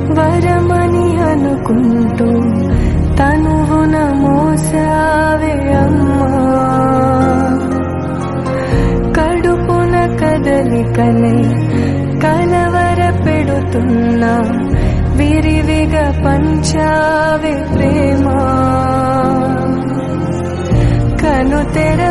వరమని అనుకుంటూ తనువున మోసావే అమ్మా. కడుపున కదలికనే కలవర పెడుతున్నా విరివిగా పంచావే ప్రేమ. కను తెర